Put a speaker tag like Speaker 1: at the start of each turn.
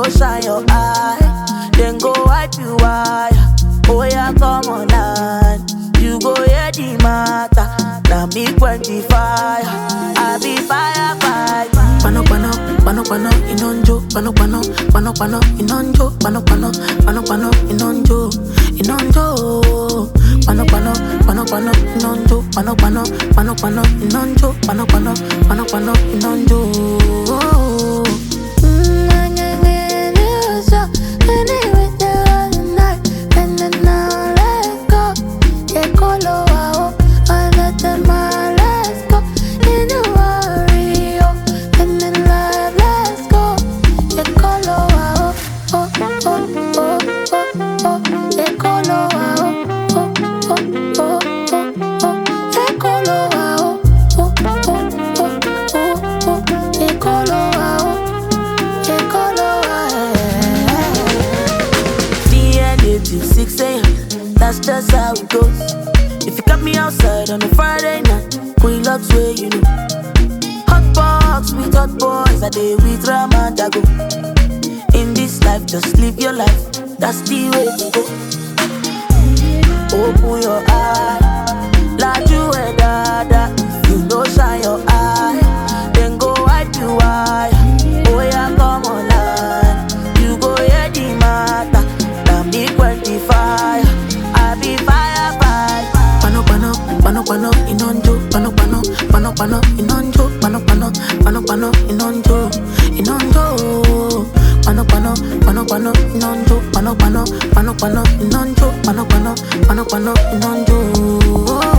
Speaker 1: shine your eye, then go wipe you wire. Oh yeah, come on line. You go hear the matter. Now me quench fire. I be fire fight. Pano pano, pano pano, inonjo. Pano pano, pano pano, inonjo. Pano pano, pano pano, inonjo, inonjo. Pano pano, pano pano, inonjo. Pano pano, pano pano, inonjo. Pano pano, pano pano, inonjo. Till 6 a.m. That's just how it goes. If you got me outside on a Friday night, Queen Lux way, you know. Hot box with hot boys, a day with Ramandago. In this life, just live your life. That's the way to go. Open your eye, like you and dada. You know, shine your eye, then go wipe you wire. Oh yeah, come on line. You go hear the matter. Fire, I be fire fight. Pano pano, pano pano, inonjo. Pano pano, pano pano, inonjo. Pano pano, pano pano, inonjo, inonjo. Pano pano, pano pano, inonjo. Pano pano, pano pano, inonjo. Pano pano, pano pano, inonjo.